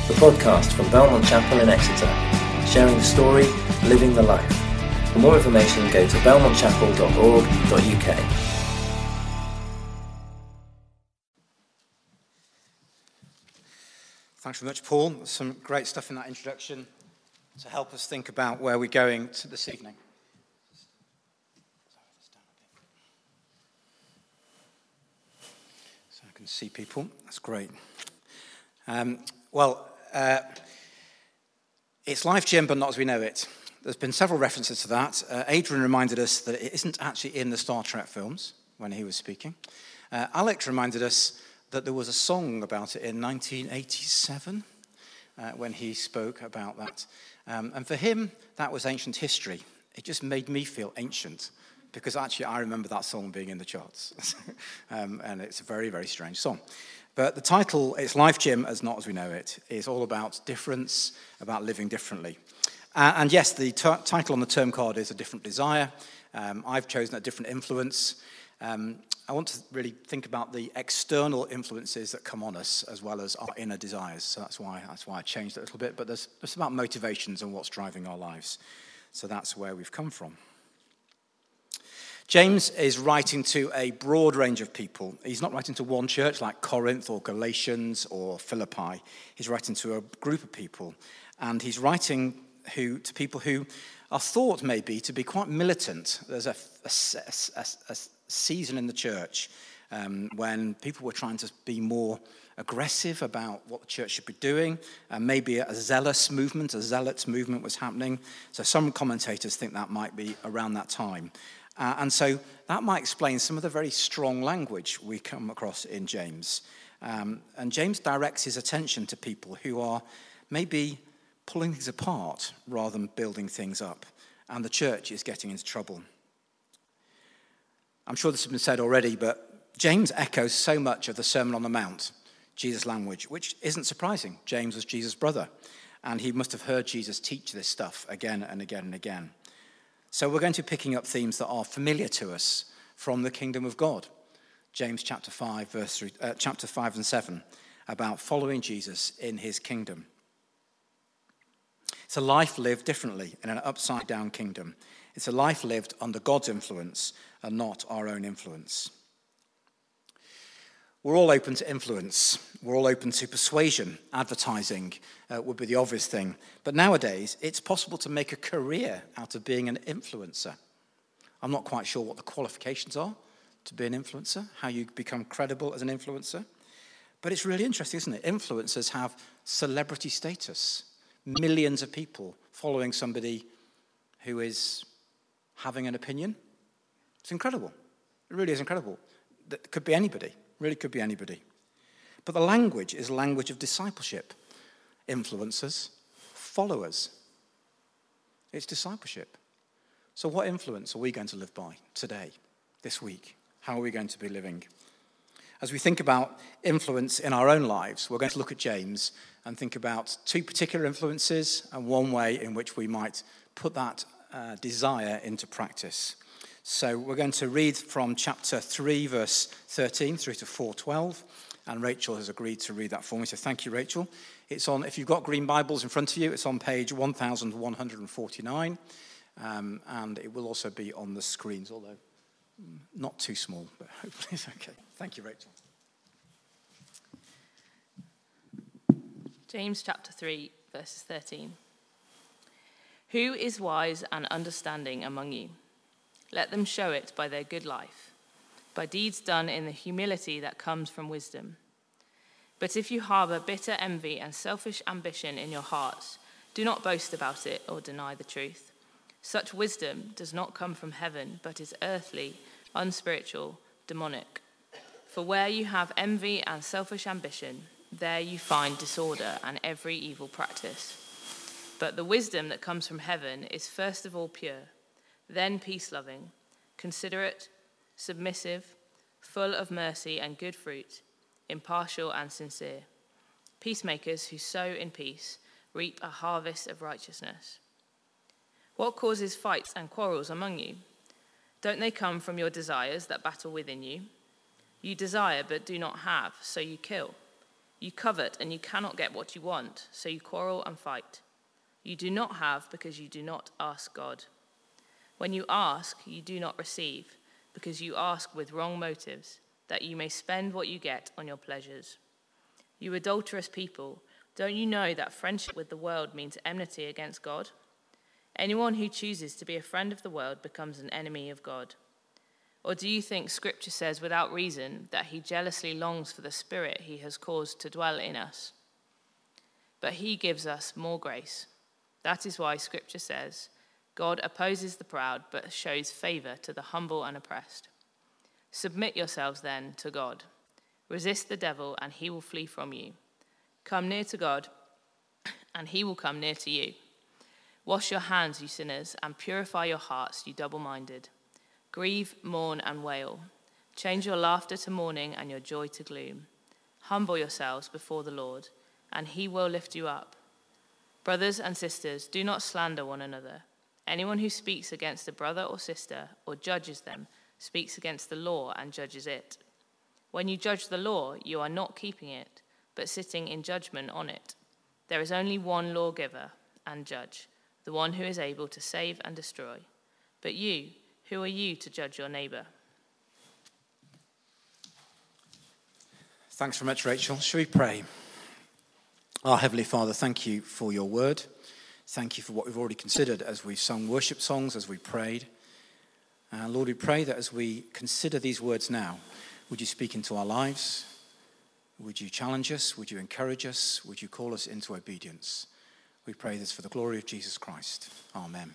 the podcast from Belmont Chapel in Exeter, sharing the story, living the life. For more information, go to belmontchapel.org.uk. Thanks very much, Paul. There's some great stuff in that introduction to help us think about where we're going this evening. So I can see people. That's great. It's Life Gym, but not as we know it. There's been several references to that. Adrian reminded us that it isn't actually in the Star Trek films when he was speaking. Alex reminded us that there was a song about it in 1987 when he spoke about that. And for him, that was ancient history. It just made me feel ancient because actually I remember that song being in the charts. And it's a very, very strange song. But the title, It's Life Gym as Not As We Know It, is all about difference, about living differently. And yes, the title on the term card is A Different Desire. I've chosen A Different Influence. I want to really think about the external influences that come on us as well as our inner desires. So that's why I changed it a little bit. But it's about motivations and what's driving our lives. So that's where we've come from. James is writing to a broad range of people. He's not writing to one church like Corinth or Galatians or Philippi. He's writing to a group of people. And he's writing to people who are thought maybe to be quite militant. There's a season in the church when people were trying to be more aggressive about what the church should be doing, and maybe a zealot movement was happening. So some commentators think that might be around that time. And so that might explain some of the very strong language we come across in James. And James directs his attention to people who are maybe pulling things apart rather than building things up. And the church is getting into trouble. I'm sure this has been said already, but James echoes so much of the Sermon on the Mount, Jesus' language, which isn't surprising. James was Jesus' brother, and he must have heard Jesus teach this stuff again and again and again. So we're going to be picking up themes that are familiar to us from the kingdom of God. James chapter 5 and 7, about following Jesus in his kingdom. It's a life lived differently in an upside-down kingdom. It's a life lived under God's influence and not our own influence. We're all open to influence. We're all open to persuasion. Advertising would be the obvious thing. But nowadays, it's possible to make a career out of being an influencer. I'm not quite sure what the qualifications are to be an influencer, how you become credible as an influencer. But it's really interesting, isn't it? Influencers have celebrity status. Millions of people following somebody who is having an opinion. It's incredible. It really is incredible. That could be anybody. Really could be anybody. But the language is language of discipleship. Influencers, followers. It's discipleship. So what influence are we going to live by today, this week? How are we going to be living? As we think about influence in our own lives, we're going to look at James and think about two particular influences and one way in which we might put that desire into practice. So we're going to read from chapter 3, verse 13 through to 4:12, and Rachel has agreed to read that for me, so thank you, Rachel. It's on, if you've got green Bibles in front of you, it's on page 1149, and it will also be on the screens, although not too small, but hopefully it's okay. Thank you, Rachel. James chapter 3, verses 13. Who is wise and understanding among you? Let them show it by their good life, by deeds done in the humility that comes from wisdom. But if you harbor bitter envy and selfish ambition in your hearts, do not boast about it or deny the truth. Such wisdom does not come from heaven, but is earthly, unspiritual, demonic. For where you have envy and selfish ambition, there you find disorder and every evil practice. But the wisdom that comes from heaven is first of all pure, then peace-loving, considerate, submissive, full of mercy and good fruit, impartial and sincere. Peacemakers who sow in peace reap a harvest of righteousness. What causes fights and quarrels among you? Don't they come from your desires that battle within you? You desire but do not have, so you kill. You covet and you cannot get what you want, so you quarrel and fight. You do not have because you do not ask God. When you ask, you do not receive, because you ask with wrong motives, that you may spend what you get on your pleasures. You adulterous people, don't you know that friendship with the world means enmity against God? Anyone who chooses to be a friend of the world becomes an enemy of God. Or do you think Scripture says without reason that he jealously longs for the Spirit he has caused to dwell in us? But he gives us more grace. That is why Scripture says, God opposes the proud but shows favor to the humble and oppressed. Submit yourselves then to God. Resist the devil and he will flee from you. Come near to God and he will come near to you. Wash your hands, you sinners, and purify your hearts, you double-minded. Grieve, mourn, and wail. Change your laughter to mourning and your joy to gloom. Humble yourselves before the Lord, and he will lift you up. Brothers and sisters, do not slander one another. Anyone who speaks against a brother or sister or judges them speaks against the law and judges it. When you judge the law, you are not keeping it, but sitting in judgment on it. There is only one lawgiver and judge, the one who is able to save and destroy. But you, who are you to judge your neighbor? Thanks very much, Rachel. Shall we pray? Our Heavenly Father, thank you for your word. Thank you for what we've already considered as we've sung worship songs, as we prayed. Lord, we pray that as we consider these words now, would you speak into our lives? Would you challenge us? Would you encourage us? Would you call us into obedience? We pray this for the glory of Jesus Christ. Amen.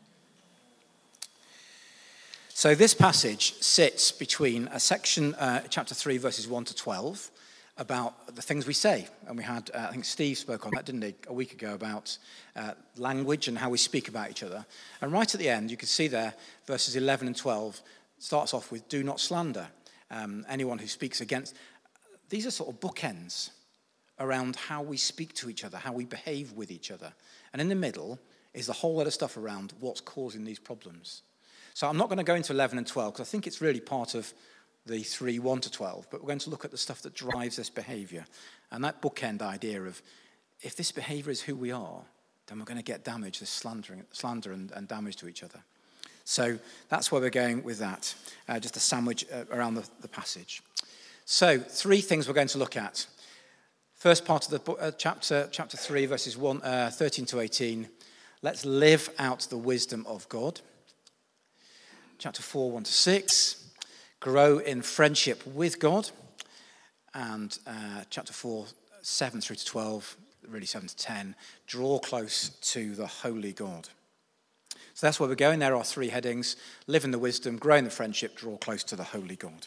So this passage sits between a section, chapter 3, verses 1 to 12, about the things we say. And we had, I think Steve spoke on that, didn't he, a week ago, about language and how we speak about each other. And right at the end, you can see there, verses 11 and 12, starts off with, do not slander anyone who speaks against. These are sort of bookends around how we speak to each other, how we behave with each other. And in the middle is a whole lot of stuff around what's causing these problems. So I'm not going to go into 11 and 12 because I think it's really part of the 3, 1 to 12, but we're going to look at the stuff that drives this behavior. And that bookend idea of if this behavior is who we are, then we're going to get damage, this slander and damage to each other. So that's where we're going with that, just a sandwich around the passage. So 3 things we're going to look at. First part of the chapter 3, verses 13 to 18. Let's live out the wisdom of God. Chapter 4, 1 to 6. Grow in friendship with God. And chapter 4, 7 through to 12, really 7 to 10. Draw close to the holy God. So that's where we're going. There are 3 headings. Live in the wisdom, grow in the friendship, draw close to the holy God.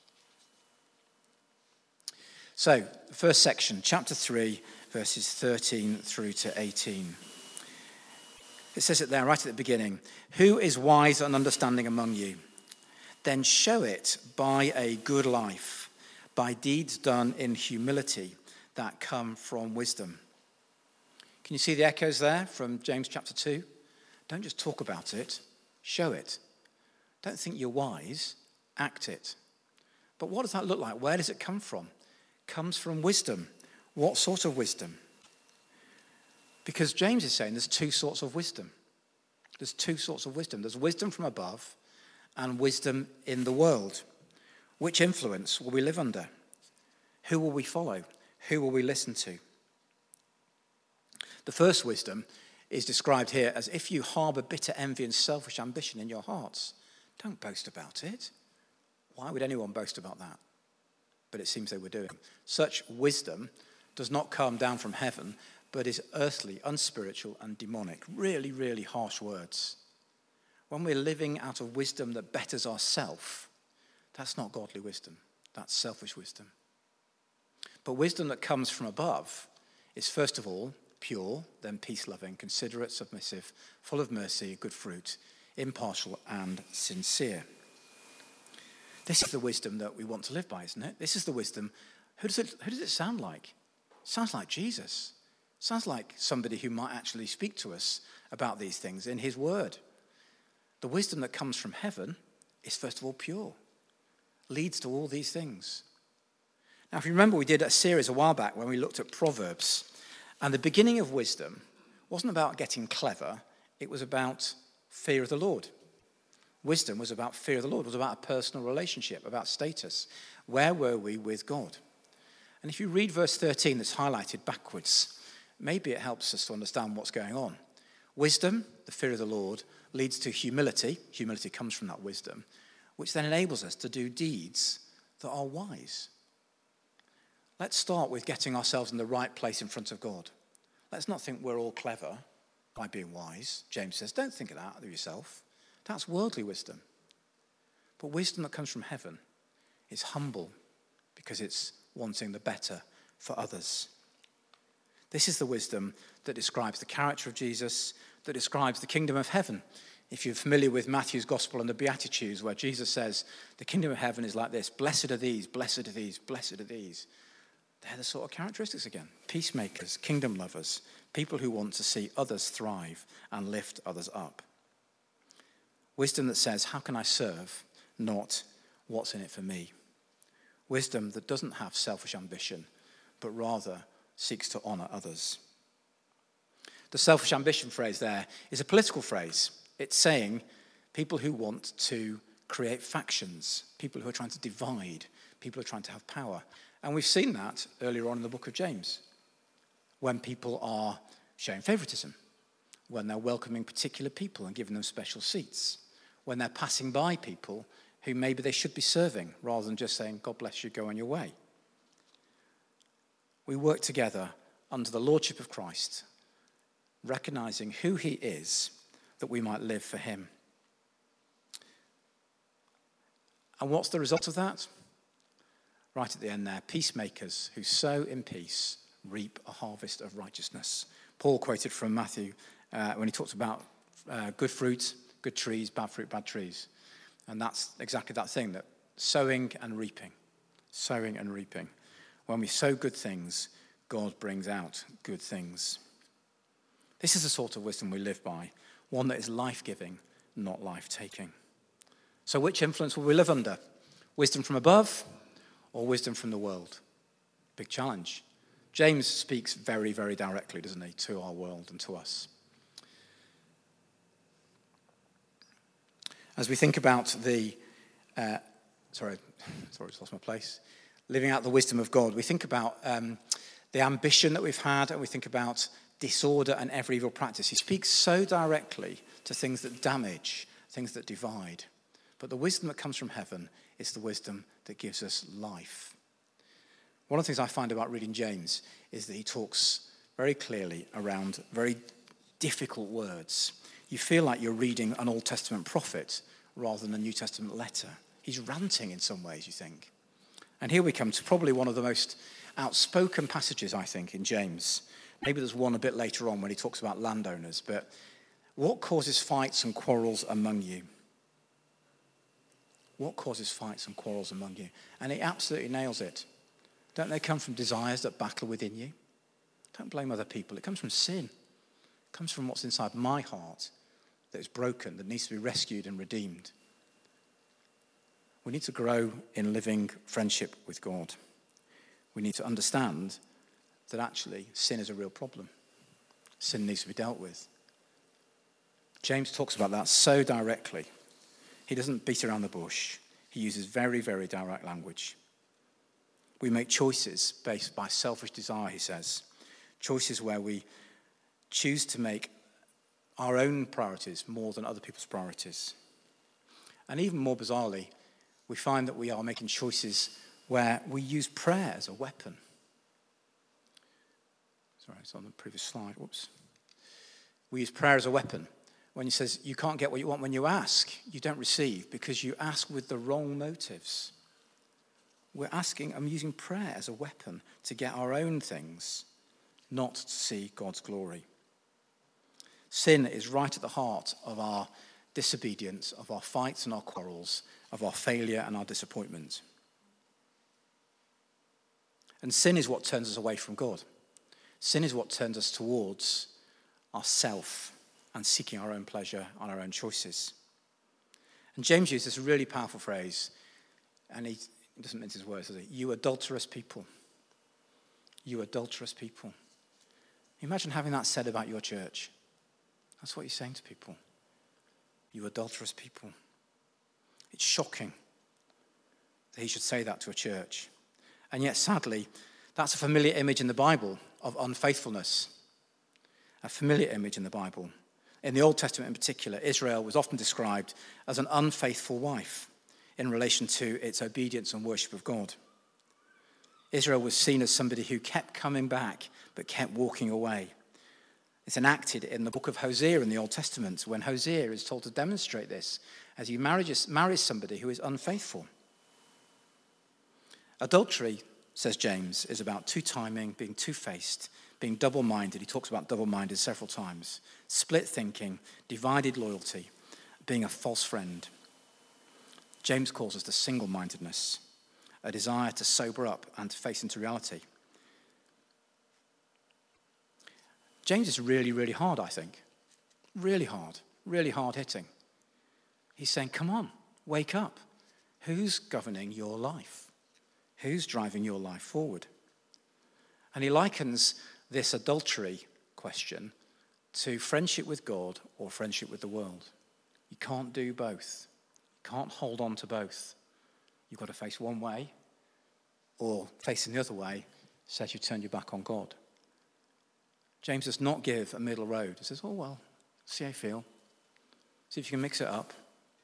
So, the first section, chapter 3, verses 13 through to 18. It says it there right at the beginning. Who is wise and understanding among you? Then show it by a good life, by deeds done in humility that come from wisdom. Can you see the echoes there from James chapter 2? Don't just talk about it, show it. Don't think you're wise, act it. But what does that look like? Where does it come from? Comes from wisdom. What sort of wisdom? Because James is saying there's 2 sorts of wisdom. There's 2 sorts of wisdom. There's wisdom from above and wisdom in the world. Which influence will we live under? Who will we follow? Who will we listen to? The first wisdom is described here as if you harbor bitter envy and selfish ambition in your hearts, don't boast about it. Why would anyone boast about that? But it seems they were doing. Such wisdom does not come down from heaven, but is earthly, unspiritual, and demonic. Really, really harsh words. When we're living out of wisdom that betters ourself, that's not godly wisdom. That's selfish wisdom. But wisdom that comes from above is first of all pure, then peace-loving, considerate, submissive, full of mercy, good fruit, impartial, and sincere. This is the wisdom that we want to live by, isn't it? This is the wisdom. Who does it sound like? It sounds like Jesus. It sounds like somebody who might actually speak to us about these things in his word. The wisdom that comes from heaven is first of all pure, leads to all these things. Now, if you remember, we did a series a while back when we looked at Proverbs, and the beginning of wisdom wasn't about getting clever, it was about fear of the Lord. Wisdom was about fear of the Lord, it was about a personal relationship, about status. Where were we with God? And if you read verse 13 that's highlighted backwards, maybe it helps us to understand what's going on. Wisdom, the fear of the Lord, leads to humility. Humility comes from that wisdom, which then enables us to do deeds that are wise. Let's start with getting ourselves in the right place in front of God. Let's not think we're all clever by being wise. James says, don't think of that of yourself. That's worldly wisdom. But wisdom that comes from heaven is humble because it's wanting the better for others. This is the wisdom that describes the character of Jesus, that describes the kingdom of heaven. If you're familiar with Matthew's gospel and the Beatitudes, where Jesus says, the kingdom of heaven is like this: blessed are these, blessed are these, blessed are these. They're the sort of characteristics again. Peacemakers, kingdom lovers, people who want to see others thrive and lift others up. Wisdom that says, how can I serve, not what's in it for me. Wisdom that doesn't have selfish ambition, but rather seeks to honour others. The selfish ambition phrase there is a political phrase. It's saying people who want to create factions, people who are trying to divide, people who are trying to have power. And we've seen that earlier on in the book of James, when people are showing favouritism, when they're welcoming particular people and giving them special seats, when they're passing by people who maybe they should be serving, rather than just saying, God bless you, go on your way. We work together under the lordship of Christ, recognising who he is, that we might live for him. And what's the result of that? Right at the end there, peacemakers who sow in peace reap a harvest of righteousness. Paul quoted from Matthew when he talks about good fruit, good trees, bad fruit, bad trees. And that's exactly that thing, that sowing and reaping. Sowing and reaping. When we sow good things, God brings out good things. This is the sort of wisdom we live by, one that is life-giving, not life-taking. So which influence will we live under? Wisdom from above or wisdom from the world? Big challenge. James speaks very, very directly, doesn't he, to our world and to us. As we think about just lost my place. Living out the wisdom of God, we think about the ambition that we've had, and we think about disorder and every evil practice. He speaks so directly to things that damage, things that divide. But the wisdom that comes from heaven is the wisdom that gives us life. One of the things I find about reading James is that he talks very clearly around very difficult words. You feel like you're reading an Old Testament prophet rather than a New Testament letter. He's ranting in some ways, you think. And here we come to probably one of the most outspoken passages, I think, in James. Maybe there's one a bit later on when he talks about landowners. But what causes fights and quarrels among you? What causes fights and quarrels among you? And he absolutely nails it. Don't they come from desires that battle within you? Don't blame other people. It comes from sin. It comes from what's inside my heart that is broken, that needs to be rescued and redeemed. We need to grow in living friendship with God. We need to understand that actually sin is a real problem. Sin needs to be dealt with. James talks about that so directly. He doesn't beat around the bush. He uses very, very direct language. We make choices based by selfish desire, he says. Choices where we choose to make our own priorities more than other people's priorities. And even more bizarrely, we find that we are making choices where we use prayer as a weapon. Sorry, it's on the previous slide. Whoops. We use prayer as a weapon. When he says you can't get what you want when you ask, you don't receive because you ask with the wrong motives. I'm using prayer as a weapon to get our own things, not to see God's glory. Sin is right at the heart of our disobedience, of our fights and our quarrels, of our failure and our disappointment. And sin is what turns us away from God. Sin is what turns us towards ourself and seeking our own pleasure and our own choices. And James uses this really powerful phrase, and He doesn't mince his words, does he? You adulterous people. You adulterous people. Imagine having that said about your church. That's what he's saying to people. You adulterous people. It's shocking that he should say that to a church. And yet, sadly, that's a familiar image in the Bible of unfaithfulness. A familiar image in the Bible. In the Old Testament in particular, Israel was often described as an unfaithful wife in relation to its obedience and worship of God. Israel was seen as somebody who kept coming back but kept walking away. It's enacted in the book of Hosea in the Old Testament when Hosea is told to demonstrate this as he marries somebody who is unfaithful. Adultery, says James, is about two-timing, being two-faced, being double-minded. He talks about double-minded several times. Split thinking, divided loyalty, being a false friend. James calls us to single-mindedness, a desire to sober up and to face into reality. James is really, really hard, I think. Really hard hitting. He's saying, come on, wake up. Who's governing your life? Who's driving your life forward? And he likens this adultery question to friendship with God or friendship with the world. You can't do both. You can't hold on to both. You've got to face one way, or facing the other way says you turn your back on God. James does not give a middle road. He says, oh, well, see how you feel. See if you can mix it up.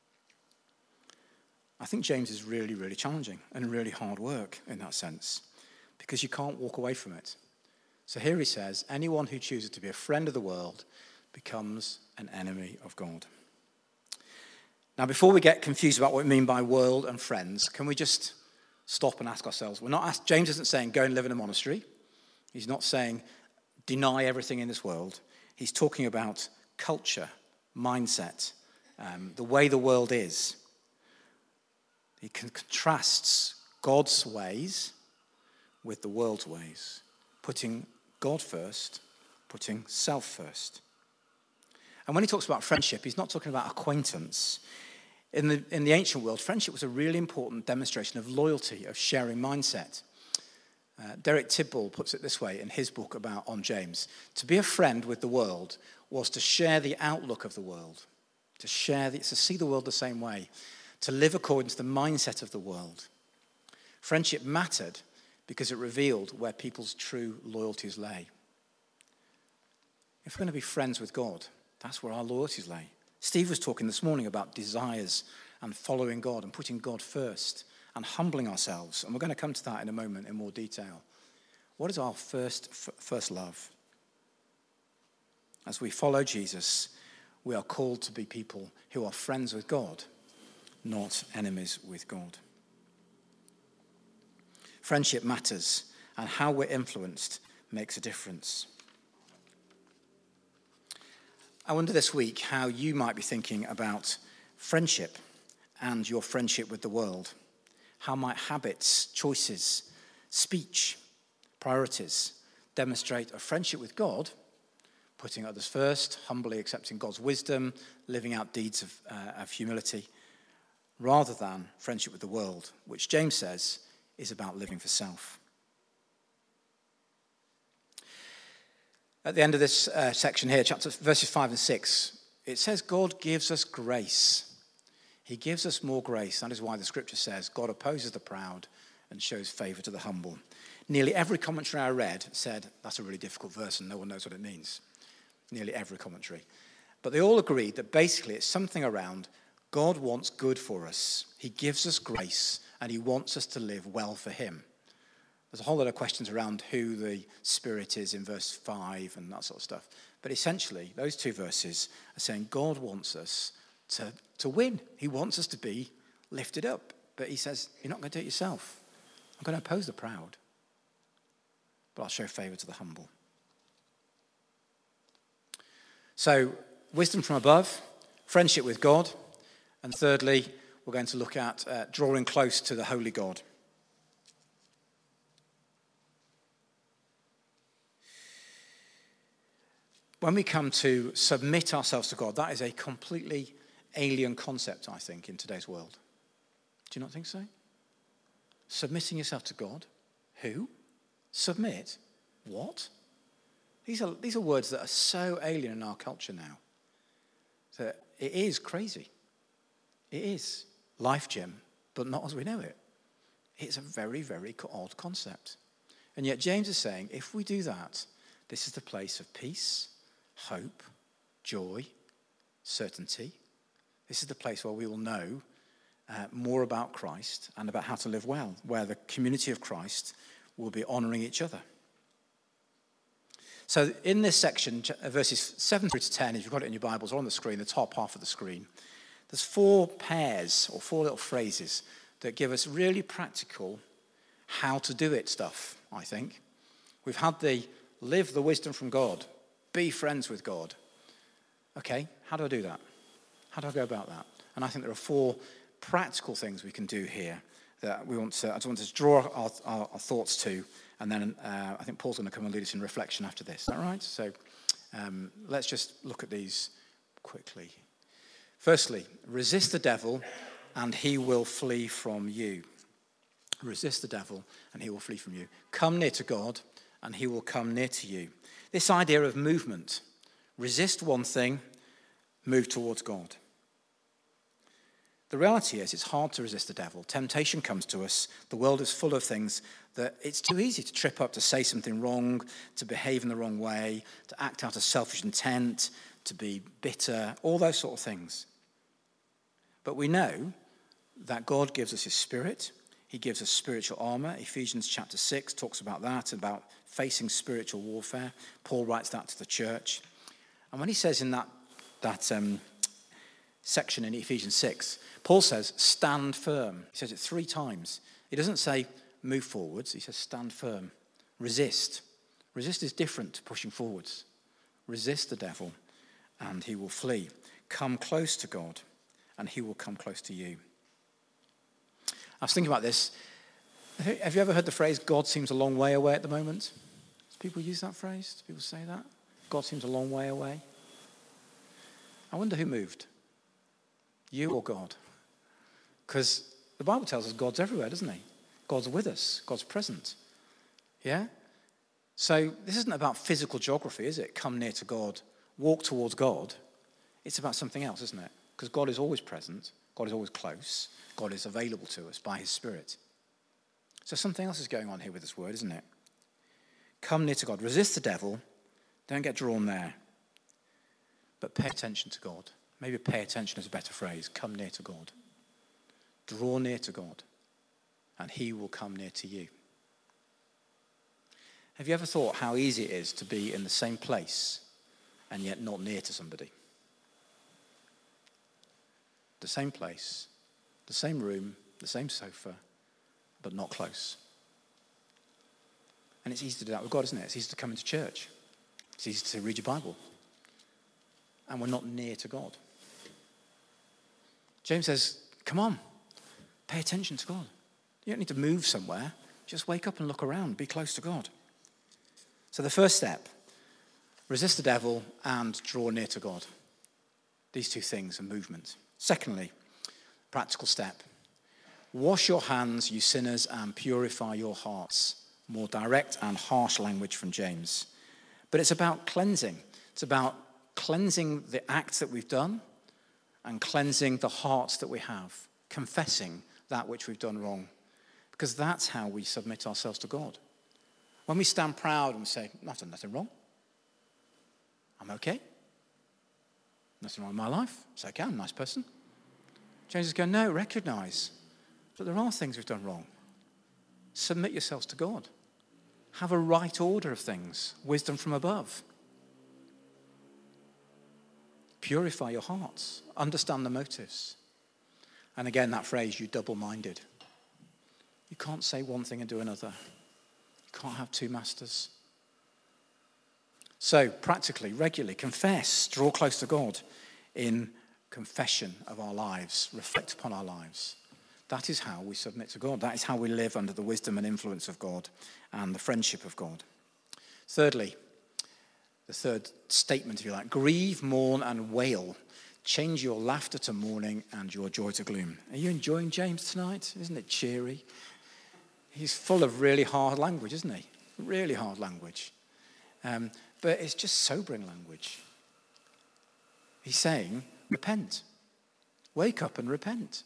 I think James is really, really challenging and really hard work in that sense because you can't walk away from it. So here he says, anyone who chooses to be a friend of the world becomes an enemy of God. Now, before we get confused about what we mean by world and friends, can we just stop and ask ourselves? James isn't saying go and live in a monastery. He's not saying deny everything in this world. He's talking about culture, mindset, the way the world is. He contrasts God's ways with the world's ways, putting God first, putting self first. And when he talks about friendship, he's not talking about acquaintance. In the ancient world, friendship was a really important demonstration of loyalty, of sharing mindset. Derek Tidball puts it this way in his book on James. To be a friend with the world was to share the outlook of the world, to see the world the same way, to live according to the mindset of the world. Friendship mattered because it revealed where people's true loyalties lay. If we're going to be friends with God, that's where our loyalties lay. Steve was talking this morning about desires and following God and putting God first and humbling ourselves. And we're going to come to that in a moment in more detail. What is our first love? As we follow Jesus, we are called to be people who are friends with God, not enemies with God. Friendship matters, and how we're influenced makes a difference. I wonder this week how you might be thinking about friendship and your friendship with the world. How might habits, choices, speech, priorities demonstrate a friendship with God, putting others first, humbly accepting God's wisdom, living out deeds of humility, rather than friendship with the world, which James says is about living for self. At the end of this section here, verses 5 and 6, it says God gives us grace. He gives us more grace. That is why the scripture says God opposes the proud and shows favor to the humble. Nearly every commentary I read said that's a really difficult verse and no one knows what it means. Nearly every commentary. But they all agreed that basically it's something around God wants good for us. He gives us grace and he wants us to live well for him. There's a whole lot of questions around who the Spirit is in verse 5 and that sort of stuff. But essentially, those two verses are saying God wants us to win. He wants us to be lifted up. But he says, you're not going to do it yourself. I'm going to oppose the proud. But I'll show favor to the humble. So, wisdom from above, friendship with God. And thirdly, we're going to look at drawing close to the holy God. When we come to submit ourselves to God, that is a completely alien concept, I think, in today's world. Do you not think so? Submitting yourself to God. Who? Submit. What? These are words that are so alien in our culture now that it is crazy. It is life, Jim, but not as we know it. It's a very, very odd concept. And yet James is saying, if we do that, this is the place of peace, hope, joy, certainty. This is the place where we will know more about Christ and about how to live well, where the community of Christ will be honoring each other. So in this section, verses 7 through to 10, if you've got it in your Bibles or on the screen, the top half of the screen, there's 4 pairs or 4 little phrases that give us really practical how to do it stuff, I think. We've had the live the wisdom from God, be friends with God. Okay, how do I do that? How do I go about that? And I think there are 4 practical things we can do here that I just want to draw our thoughts to, and then I think Paul's going to come and lead us in reflection after this. Is that right? So let's just look at these quickly. Firstly, resist the devil and he will flee from you. Resist the devil and he will flee from you. Come near to God and he will come near to you. This idea of movement. Resist one thing, move towards God. The reality is it's hard to resist the devil. Temptation comes to us. The world is full of things that it's too easy to trip up, to say something wrong, to behave in the wrong way, to act out of selfish intent, to be bitter, all those sort of things. But we know that God gives us his Spirit. He gives us spiritual armor. Ephesians chapter 6 talks about that, about facing spiritual warfare. Paul writes that to the church. And when he says in that section in Ephesians 6, Paul says, stand firm. He says it 3 times. He doesn't say move forwards. He says stand firm. Resist. Resist is different to pushing forwards. Resist the devil and he will flee. Come close to God and he will come close to you. I was thinking about this. Have you ever heard the phrase, God seems a long way away at the moment? Do people use that phrase? Do people say that? God seems a long way away. I wonder who moved. You or God? Because the Bible tells us God's everywhere, doesn't he? God's with us. God's present. Yeah? So this isn't about physical geography, is it? Come near to God. Walk towards God. It's about something else, isn't it? Because God is always present. God is always close. God is available to us by his Spirit. So something else is going on here with this word, isn't it? Come near to God. Resist the devil. Don't get drawn there. But pay attention to God. Maybe pay attention is a better phrase. Come near to God. Draw near to God, and he will come near to you. Have you ever thought how easy it is to be in the same place and yet not near to somebody? The same place, the same room, the same sofa, but not close. And it's easy to do that with God, isn't it? It's easy to come into church. It's easy to read your Bible. And we're not near to God. James says, come on, pay attention to God. You don't need to move somewhere. Just wake up and look around. Be close to God. So the first step, resist the devil and draw near to God. These 2 things are movement. Secondly, practical step, wash your hands, you sinners, and purify your hearts. More direct and harsh language from James. But it's about cleansing. It's about cleansing the acts that we've done and cleansing the hearts that we have, confessing that which we've done wrong. Because that's how we submit ourselves to God. When we stand proud and we say, I've done nothing wrong. I'm okay. Nothing wrong in my life. It's okay, I'm a nice person. James is going, no, recognize that there are things we've done wrong. Submit yourselves to God. Have a right order of things. Wisdom from above. Purify your hearts. Understand the motives. And again, that phrase, you double-minded. You can't say one thing and do another. You can't have 2 masters. So, practically, regularly, confess, draw close to God in confession of our lives, reflect upon our lives. That is how we submit to God. That is how we live under the wisdom and influence of God and the friendship of God. Thirdly, the third statement, if you like, grieve, mourn, and wail. Change your laughter to mourning and your joy to gloom. Are you enjoying James tonight? Isn't it cheery? He's full of really hard language, isn't he? Really hard language. But it's just sobering language. He's saying, repent. Wake up and repent.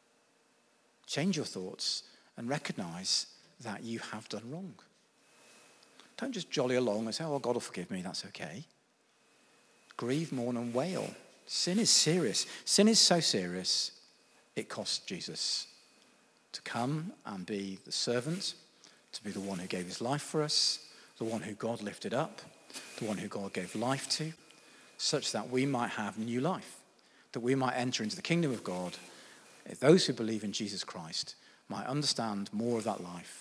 Change your thoughts and recognize that you have done wrong. Don't just jolly along and say, oh, God will forgive me, that's okay. Grieve, mourn, and wail. Sin is serious. Sin is so serious, it cost Jesus to come and be the servant, to be the one who gave his life for us, the one who God lifted up, the one who God gave life to, such that we might have new life, that we might enter into the kingdom of God. If those who believe in Jesus Christ might understand more of that life.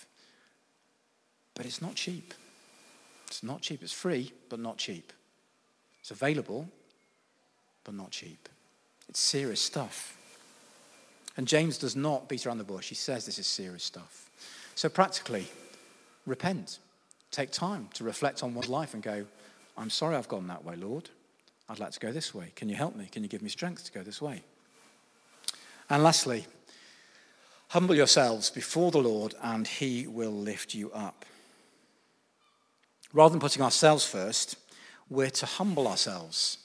But it's not cheap. It's not cheap. It's free, but not cheap. It's available, but not cheap. It's serious stuff. And James does not beat around the bush. He says this is serious stuff. So practically, repent. Take time to reflect on one's life and go, I'm sorry I've gone that way, Lord. I'd like to go this way. Can you help me? Can you give me strength to go this way? And lastly, humble yourselves before the Lord and he will lift you up. Rather than putting ourselves first, we're to humble ourselves.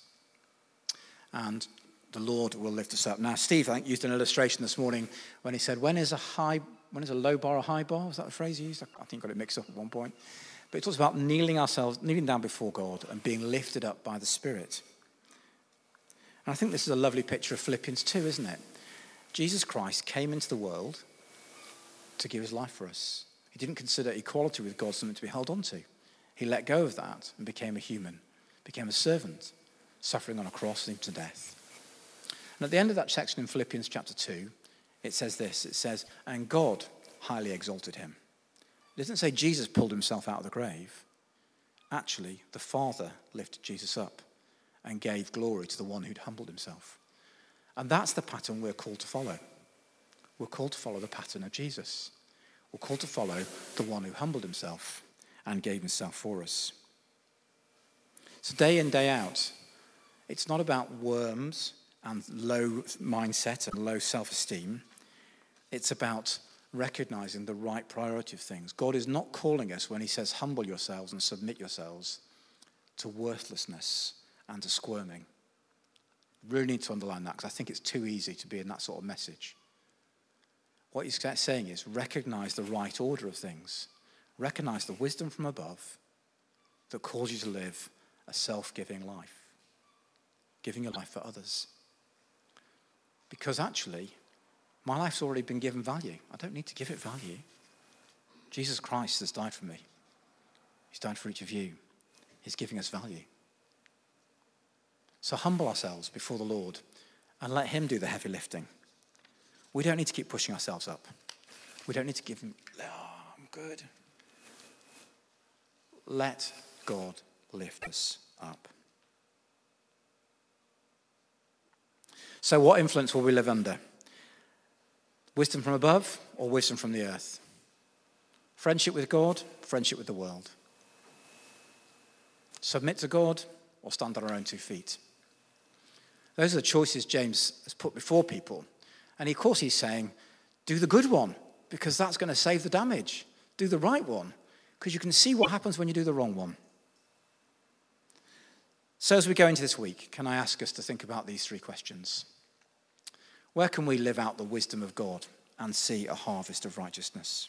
And the Lord will lift us up. Now, Steve, I think, used an illustration this morning when he said, when is a low bar a high bar? Was that the phrase he used? I think I got it mixed up at one point. But it talks about kneeling down before God and being lifted up by the Spirit. And I think this is a lovely picture of Philippians 2, isn't it? Jesus Christ came into the world to give his life for us. He didn't consider equality with God something to be held on to. He let go of that and became a human, became a servant, suffering on a cross, even to death. And at the end of that section in Philippians chapter 2, it says this. It says, and God highly exalted him. It doesn't say Jesus pulled himself out of the grave. Actually, the Father lifted Jesus up and gave glory to the one who'd humbled himself. And that's the pattern we're called to follow. We're called to follow the pattern of Jesus. We're called to follow the one who humbled himself and gave himself for us. So day in, day out, it's not about worms and low mindset and low self-esteem. It's about recognizing the right priority of things. God is not calling us when he says humble yourselves and submit yourselves to worthlessness and to squirming. Really need to underline that because I think it's too easy to be in that sort of message. What he's saying is recognize the right order of things. Recognize the wisdom from above that calls you to live a self-giving life. Giving your life for others. Because actually, my life's already been given value. I don't need to give it value. Jesus Christ has died for me. He's died for each of you. He's giving us value. So humble ourselves before the Lord and let him do the heavy lifting. We don't need to keep pushing ourselves up. We don't need to give him, I'm good. Let God lift us up. So what influence will we live under? Wisdom from above or wisdom from the earth? Friendship with God, friendship with the world. Submit to God or stand on our own 2 feet. Those are the choices James has put before people. And of course he's saying, do the good one, because that's going to save the damage. Do the right one, because you can see what happens when you do the wrong one. So as we go into this week, can I ask us to think about these 3 questions? Where can we live out the wisdom of God and see a harvest of righteousness?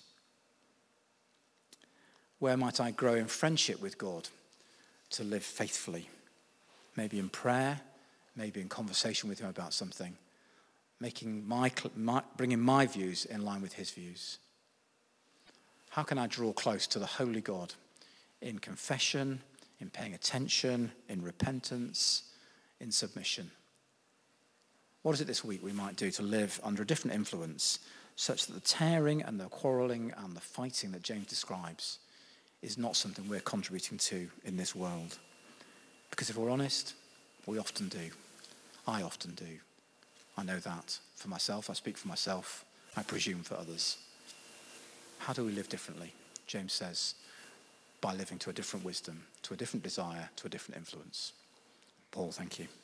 Where might I grow in friendship with God to live faithfully? Maybe in prayer, maybe in conversation with him about something, bringing my views in line with his views. How can I draw close to the holy God in confession, in paying attention, in repentance, in submission? What is it this week we might do to live under a different influence such that the tearing and the quarrelling and the fighting that James describes is not something we're contributing to in this world? Because if we're honest, we often do. I often do. I know that for myself. I speak for myself. I presume for others. How do we live differently? James says, by living to a different wisdom, to a different desire, to a different influence. Paul, thank you.